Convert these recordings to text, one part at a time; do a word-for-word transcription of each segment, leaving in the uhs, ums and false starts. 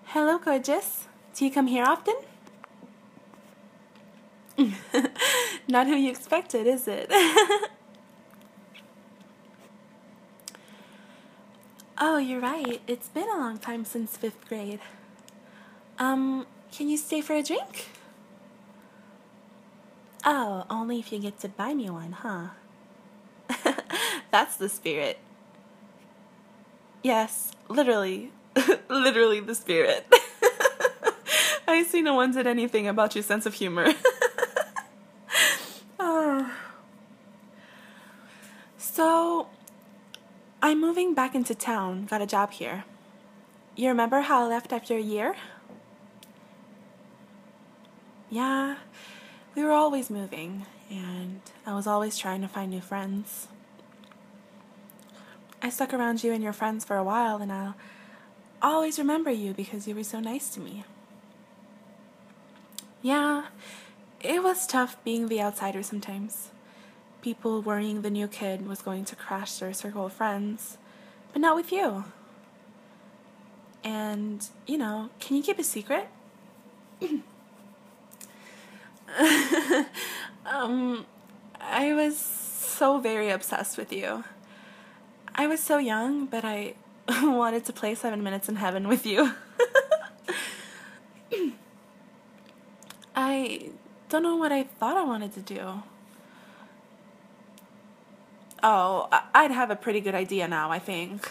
Hello, gorgeous. Do you come here often? Not who you expected, is it? Oh, you're right. It's been a long time since fifth grade. Um, can you stay for a drink? Oh, only if you get to buy me one, huh? That's the spirit. Yes, literally. Literally the spirit. I see no one did anything about your sense of humor. Oh. So, I'm moving back into town, got a job here. You remember how I left after a year? Yeah, we were always moving, and I was always trying to find new friends. I stuck around you and your friends for a while, and I'll always remember you because you were so nice to me. Yeah, it was tough being the outsider sometimes. People worrying the new kid was going to crash their circle of friends, but not with you. And, you know, can you keep a secret? um, I was so very obsessed with you. I was so young, but I wanted to play Seven Minutes in Heaven with you. I don't know what I thought I wanted to do. Oh, I'd have a pretty good idea now, I think.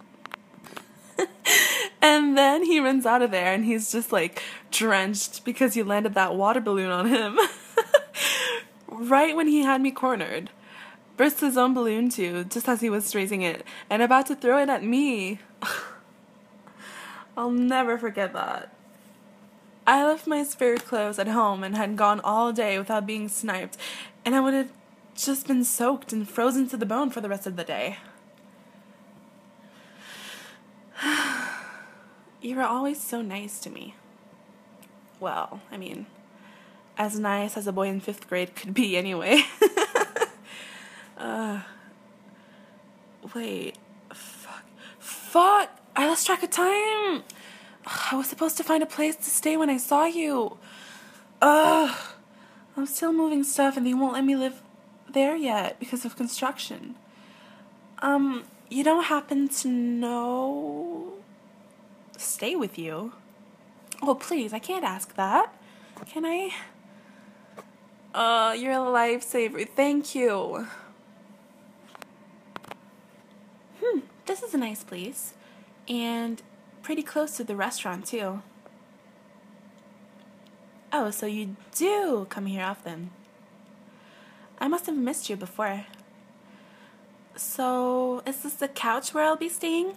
And then he runs out of there and he's just like drenched because you landed that water balloon on him. Right when he had me cornered. Burst his own balloon too, just as he was raising it, and about to throw it at me. I'll never forget that. I left my spirit clothes at home and had gone all day without being sniped, and I would have just been soaked and frozen to the bone for the rest of the day. You were always so nice to me. Well, I mean, as nice as a boy in fifth grade could be anyway. uh, wait, fuck, fuck, I lost track of time. I was supposed to find a place to stay when I saw you. Ugh, I'm still moving stuff and they won't let me live there yet because of construction. Um, you don't happen to know... stay with you? Oh, please, I can't ask that. Can I? Uh, you're a lifesaver. Thank you. Hmm, this is a nice place. And pretty close to the restaurant, too. Oh, so you do come here often. I must have missed you before. So, is this the couch where I'll be staying?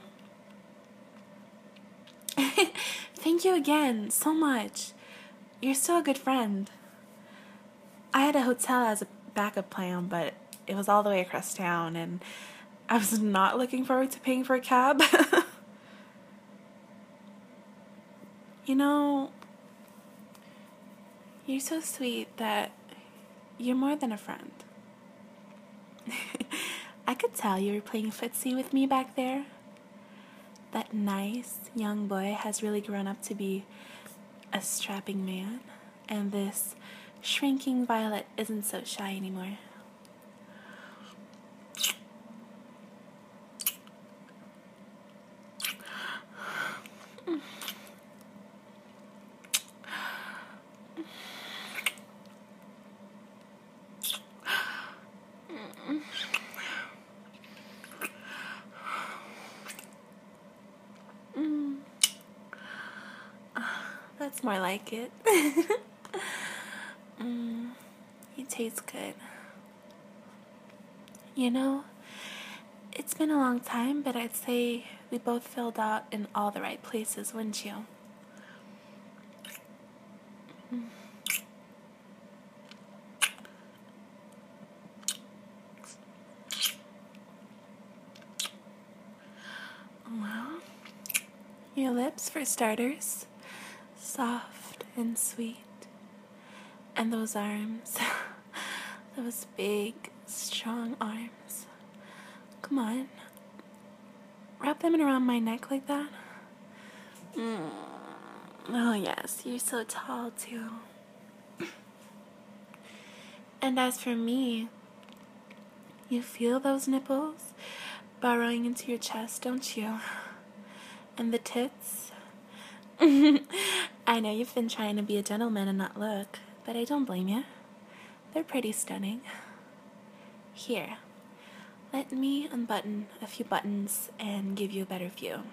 Thank you again, so much. You're still a good friend. I had a hotel as a backup plan, but it was all the way across town, and I was not looking forward to paying for a cab. You know, you're so sweet that you're more than a friend. I could tell you were playing footsie with me back there. That nice young boy has really grown up to be a strapping man, and this shrinking Violet isn't so shy anymore. That's more like it. mm, you taste good. You know, it's been a long time, but I'd say we both filled out in all the right places, wouldn't you? Mm. Well, your lips for starters. Soft and sweet. And those arms. Those big, strong arms. Come on. Wrap them around my neck like that. Mm. Oh, yes, you're so tall, too. And as for me, you feel those nipples burrowing into your chest, don't you? And the tits? I know you've been trying to be a gentleman and not look, but I don't blame you. They're pretty stunning. Here, let me unbutton a few buttons and give you a better view.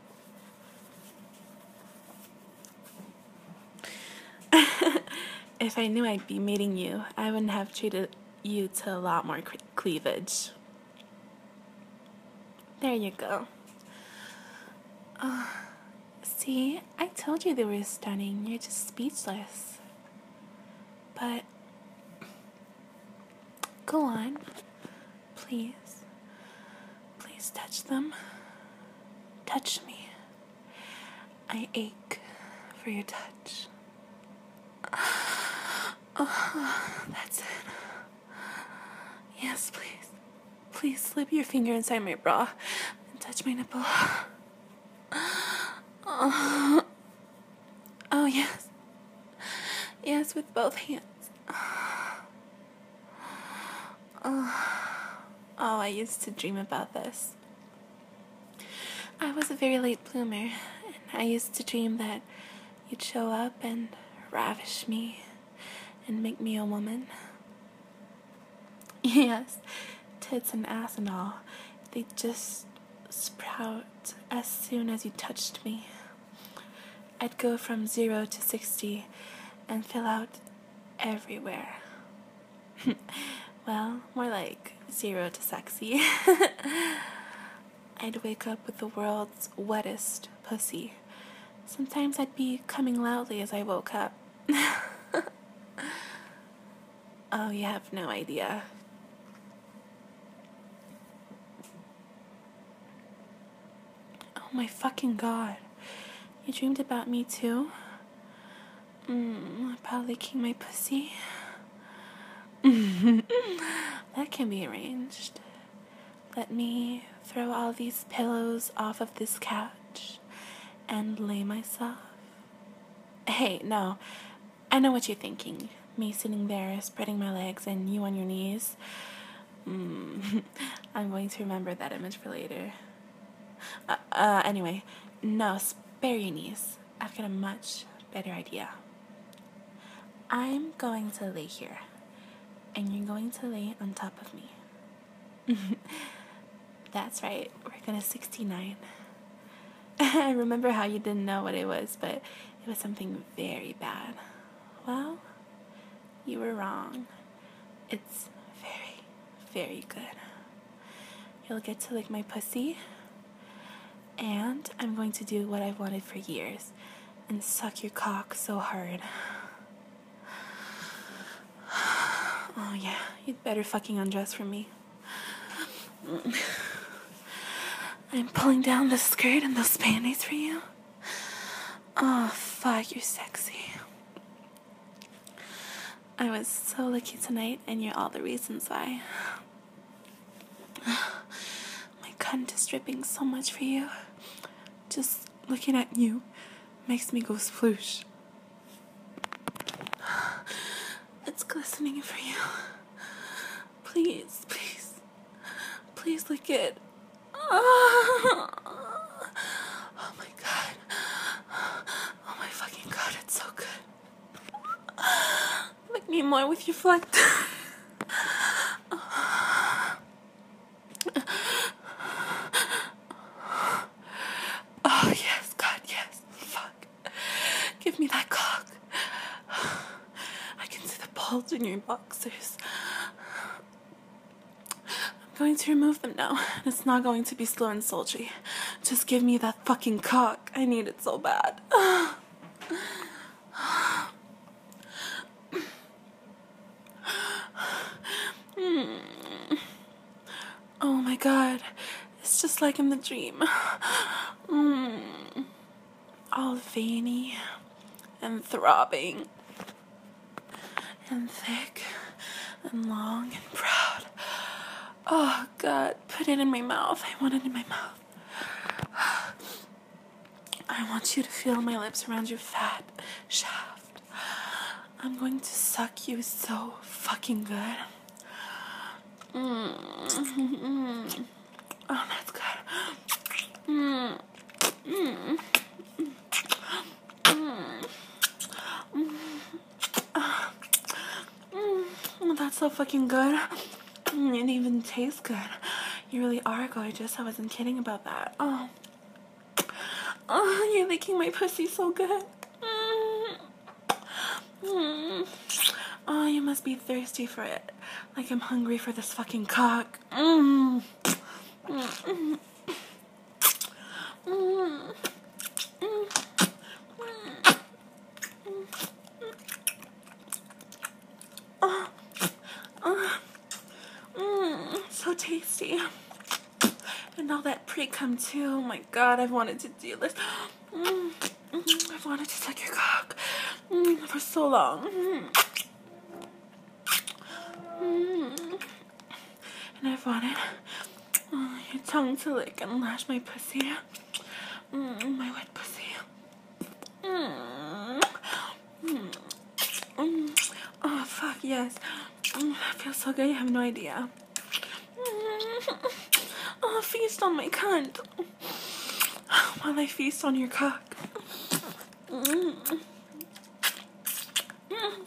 If I knew I'd be meeting you, I wouldn't have treated you to a lot more cleavage. There you go. Uh, see, I told you they were stunning. You're just speechless. But go on. Please. Please touch them. Touch me. I ache for your touch. Oh, that's it. Yes, please. Please slip your finger inside my bra and touch my nipple. Oh, oh yes. Yes, with both hands. Oh, oh, I used to dream about this. I was a very late bloomer, and I used to dream that you'd show up and ravish me and make me a woman. Yes, tits and ass and all, they just sprout as soon as you touched me. I'd go from zero to sixty and fill out everywhere. Well, more like zero to sexy. I'd wake up with the world's wettest pussy. Sometimes I'd be coming loudly as I woke up. Oh, you have no idea. Oh my fucking god. You dreamed about me too? Mm, about licking my pussy? That can be arranged. Let me throw all these pillows off of this couch and lay myself. Hey, no. I know what you're thinking. Me sitting there, spreading my legs, and you on your knees. Mm, I'm going to remember that image for later. Uh, uh, anyway, no, spare your knees. I've got a much better idea. I'm going to lay here, and you're going to lay on top of me. That's right, we're gonna sixty-nine. I remember how you didn't know what it was, but it was something very bad. Well, you were wrong. It's very, very good. You'll get to lick my pussy, and I'm going to do what I've wanted for years, and suck your cock so hard. Oh yeah, you'd better fucking undress for me. I'm pulling down the skirt and those panties for you. Oh fuck, you're sexy. I was so lucky tonight, and you're all the reasons why. My cunt is dripping so much for you. Just looking at you makes me go sploosh. It's glistening for you. Please, please, please lick it. Oh my god. Oh my fucking god, it's so good. Lick me more with your fleck. Oh yes, god, yes. Fuck. Give me that cock. I can see the bulge in your boxers. I'm going to remove them now. It's not going to be slow and sultry. Just give me that fucking cock. I need it so bad. Oh my god. It's just like in the dream. Mm. All veiny and throbbing and thick and long and proud. Oh god, put it in my mouth. I want it in my mouth. I want you to feel my lips around your fat shaft. I'm going to suck you so fucking good. Mm. Mm. Oh, that's good. Mm. Mm. Mm. Mm. That's so fucking good. Mm, it even tastes good. You really are gorgeous. I wasn't kidding about that. Oh, oh, you're licking my pussy so good. Mm. Mm. Oh, you must be thirsty for it. Like I'm hungry for this fucking cock. Mm. Mm. Mm. Mm. Oh, oh, mm, so tasty. And all that pre-cum too. Oh my god, I've wanted to do this. Mm, mm, I've wanted to suck your cock mm, for so long. Mm. Mm. And I've wanted oh, your tongue to lick and lash my pussy. Mm, my wet pussy. Mm. Mm. Mm. Oh, fuck, yes. Mm, that feels so good, you have no idea. Mm. Oh, feast on my cunt. While I feast on your cock. Mm. Mm.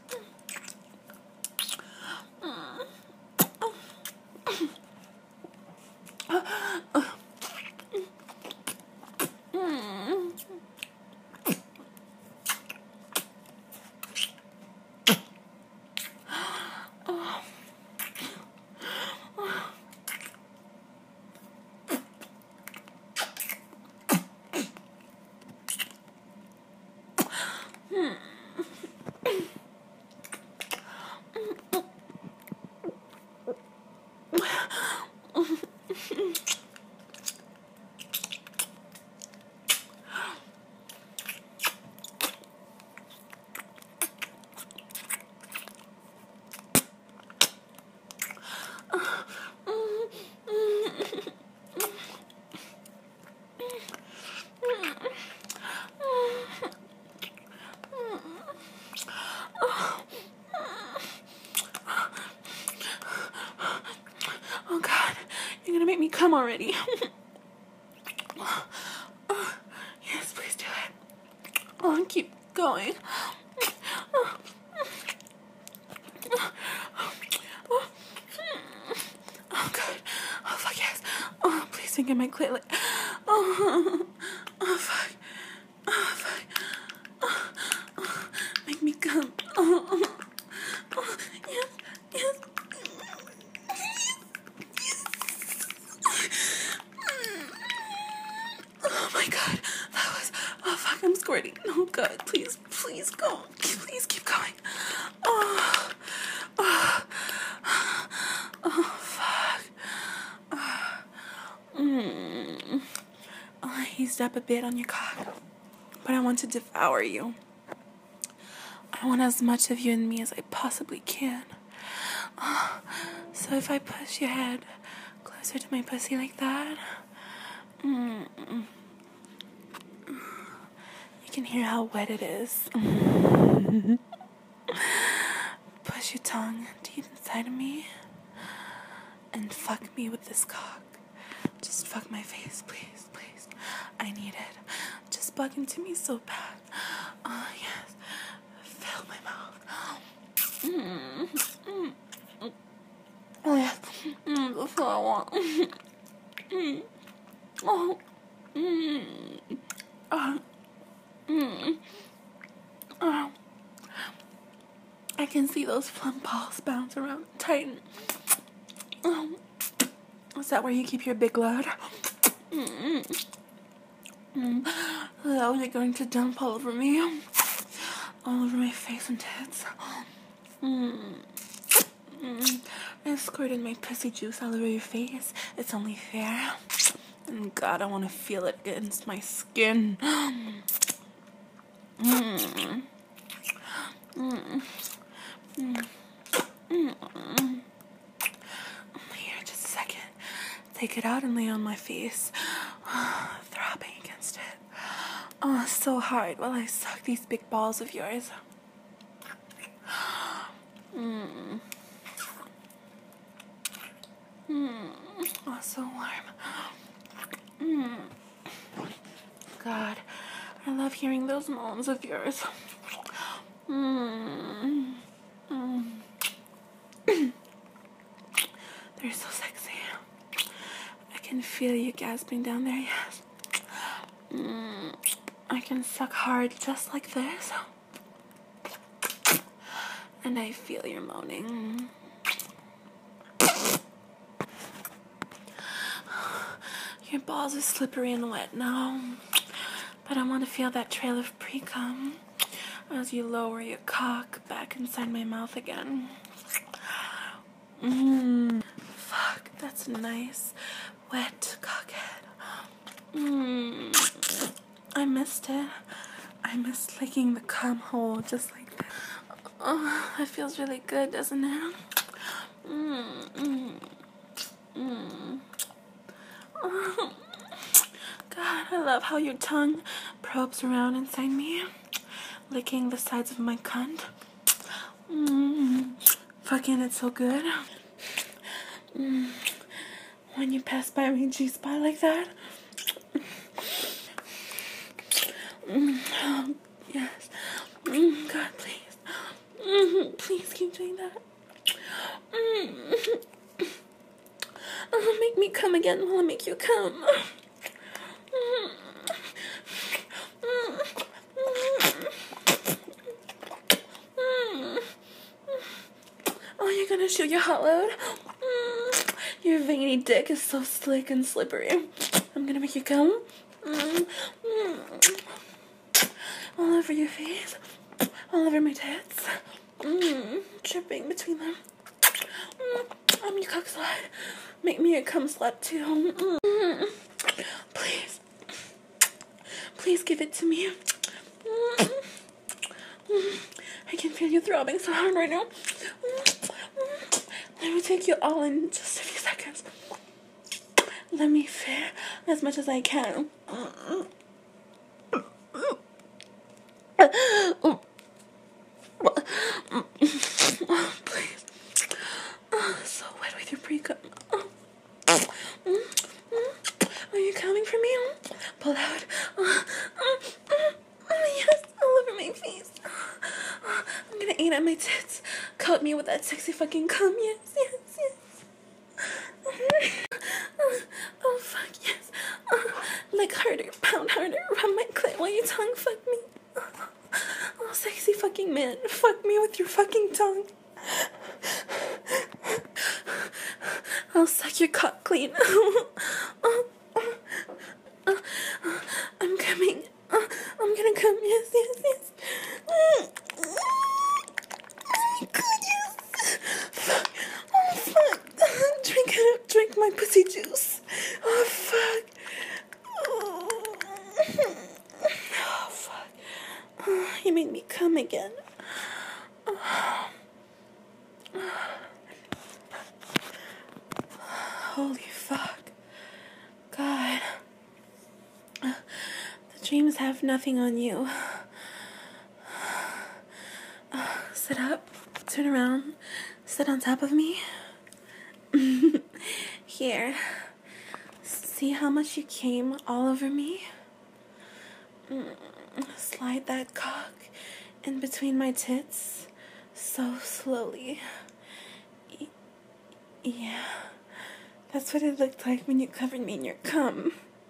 Oh god, you're gonna make me come already. Oh, yes, please do it. Oh, keep going. Oh, oh god. Oh fuck yes. Oh, please finger my clit. Like, oh, oh fuck. Oh fuck. Oh, oh, make me come. Oh, oh, yes, yes. Oh my god, that was, oh fuck, I'm squirting. Oh god, please, please go. Please keep going. Oh, oh, oh fuck. Oh, mm. Oh, I eased up a bit on your cock, but I want to devour you. I want as much of you in me as I possibly can. Oh, so if I push your head closer to my pussy like that, mm, you can hear how wet it is. Push your tongue deep inside of me and fuck me with this cock. Just fuck my face, please, please. I need it. Just bug into me so bad. Oh, yes. Fill my mouth. Mm, mm, mm. Oh, yes. Mm, that's what I want. Mm. Oh. Mm. Oh. Mm. Oh. I can see those plum balls bounce around and tighten. Oh. Is that where you keep your big load? Mm. Mm. Oh, you're going to dump all over me. All over my face and tits. Mm. Mm. I squirted my pussy juice all over your face. It's only fair. And God, I want to feel it against my skin. Mm. Mm. Mm. Mm. Mm. Here, just a second. Take it out and lay on my face. Throbbing against it. Oh, so hard while I suck these big balls of yours. Mmm. Mmm. Oh, so warm. Mmm. God, I love hearing those moans of yours. Mmm. Mmm. They're so sexy. I can feel you gasping down there, yes. Mm, I can suck hard just like this. And I feel your moaning. Your balls are slippery and wet now. But I want to feel that trail of pre-cum as you lower your cock back inside my mouth again. Mmm. Fuck, that's nice. Wet cockhead. Mmm. I missed it. I missed licking the cum hole just like that. Oh, that feels really good, doesn't it? Mmm. Mmm. Mmm. Oh. God, I love how your tongue probes around inside me, licking the sides of my cunt. Mmm. Fucking, it's so good. Mm. When you pass by my G-spot like that. Mm. Oh, yes. Mm. God, please. Mm. Please keep doing that. Mm. Oh, make me come again while I make you come. Mm. Mm. Mm. Oh, you're gonna shoot your hot load? Mm. Your veiny dick is so slick and slippery. I'm gonna make you come. Mm. Mm. All over your face. All over my tits. Mm. Dripping between them. Mm. I'm your cock slut. Make me a cum slut too. Mm. Please. Please give it to me. Mm. Mm. I can feel you throbbing so hard right now. Mm. Let me take you all in just a few seconds. Let me fit as much as I can. Please. So wet with your pre-cum. Are you coming for me? Pull out. Yes, all over my face. I'm gonna eat at my tits. Coat me with that sexy fucking cum. Yes, yes, yes. Oh, fuck, yes. Lick harder, pound harder, rub my clit while you tongue fuck me. Oh, sexy fucking man, fuck me with your fucking tongue. I'll suck your cock clean. I'm coming. I'm gonna come. Yes, yes, yes. Oh my god, yes. Fuck. Oh, fuck. Drink it up. Drink my pussy juice. Oh, fuck. Oh, oh fuck. Oh, you made me come again. Oh. Holy fuck. God. The dreams have nothing on you. Uh, sit up. Turn around. Sit on top of me. Here. See how much you came all over me? Mm. Slide that cock in between my tits so slowly. Y- yeah. That's what it looked like when you covered me in your cum.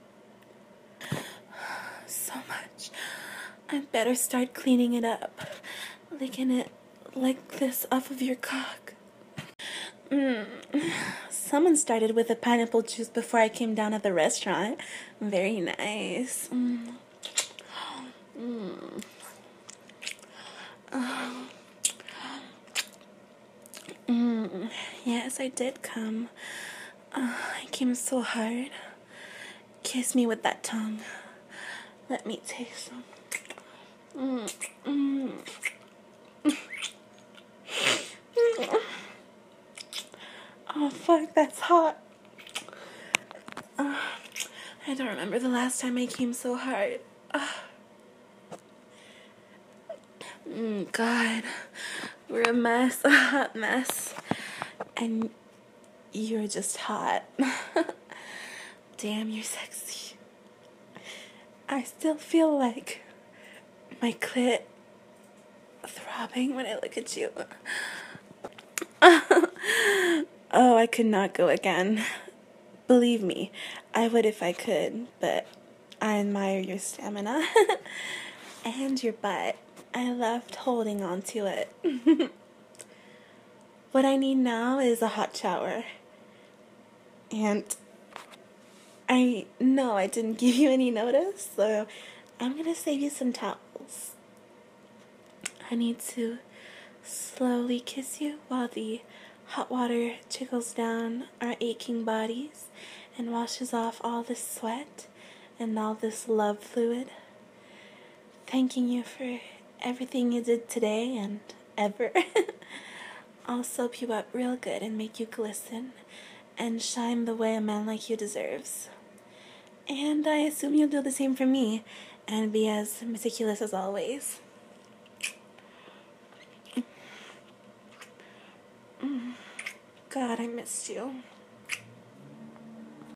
So much. I'd better start cleaning it up. Licking it like this off of your cock. Mm. Someone started with a pineapple juice before I came down at the restaurant. Very nice. Mm. Mm. Oh. Mm. Yes, I did come. Uh, I came so hard. Kiss me with that tongue. Let me taste some. Mm. Mm. Oh, fuck, that's hot. Uh, I don't remember the last time I came so hard. Uh, Mm, God, we're a mess, a hot mess. And you're just hot. Damn, you're sexy. I still feel like my clit throbbing when I look at you. Oh, I could not go again. Believe me, I would if I could, but I admire your stamina. And your butt. I loved holding on to it. What I need now is a hot shower. And I know I didn't give you any notice, so I'm gonna save you some towels. I need to slowly kiss you while the hot water trickles down our aching bodies and washes off all this sweat and all this love fluid. Thanking you for everything you did today and ever. I'll soap you up real good and make you glisten and shine the way a man like you deserves. And I assume you'll do the same for me and be as meticulous as always. God, I missed you.